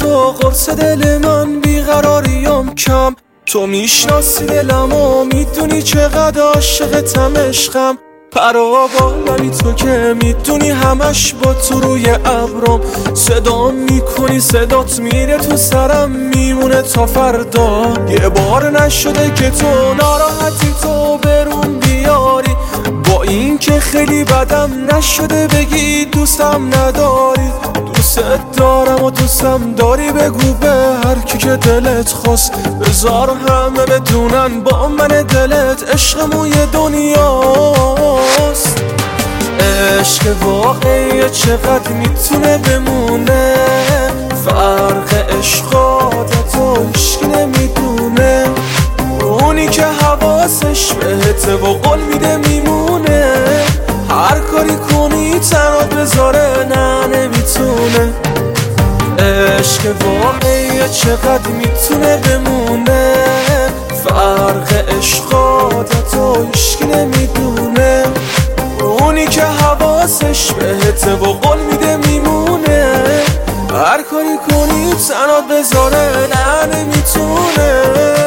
تو قرص دل من بیقراریم کم. تو میشناسی دلمو، میدونی چقدر عاشقتم عشقم. پرا بالمی تو که میدونی همش با تو روی ابرم. صدا میکنی صدات میره تو سرم میمونه تا فردا. یه بار نشده که تو ناراحتی تو برون بیاری، با این که خیلی بدم نشده بگی دوستم نداری. دوست دارم و دوستم داری، بگو به هر کی که دلت خواست. بذار همه بدونن با من دلت عشقمون یه دنیاست. عشق واقعی چقدر میتونه بمونه، فرق عشقات تو هیچکی نمیدونه. اونی که حواسش بهته و قول میده میمونه، هر کاری کنی تنات بذاره نه نمیتونه. عشق واقعی چقدر میتونه بمونه، فرق عشقات تو هیچکی نمیدونه. اونی که حواسش بهته و قول میده میمونه، هر کاری کنی تنات بذاره نه نمیتونه.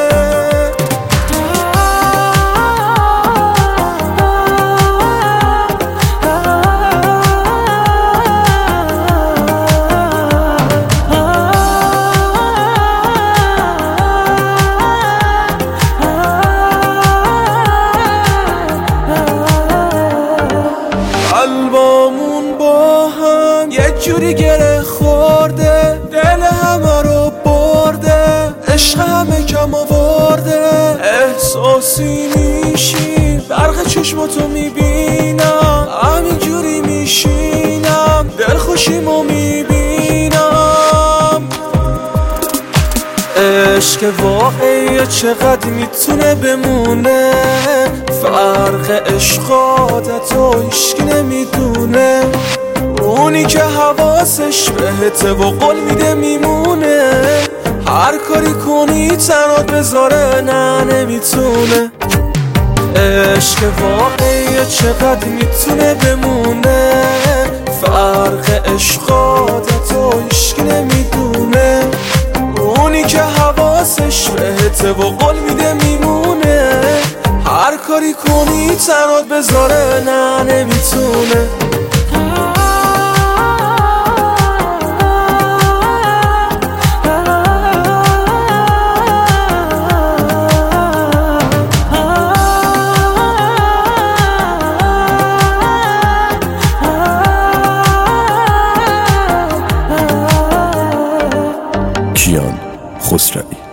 قلبامون با هم یه جوری گره خورده، دل همه رو برده، عشق همه کم آورده. احساسی میشی برق چشماتو میبینم، همین جوری میشینم دلخوشیمو میبینم. عشق واقعی چقدر میتونه بمونه، فرق عشقات تو هیچکی نمیدونه. اونی که حواسش بهته و قول میده میمونه، هر کاری کنی تنات بذاره نه نمیتونه. عشق واقعی چقدر میتونه بمونه، فرق عشقات تو هیچکی نمیدونه. اونی که حواسش بهته و قول میده میمونه، هر کاری کنی تنات بذاره نه نمیتونه. کیان خسروی.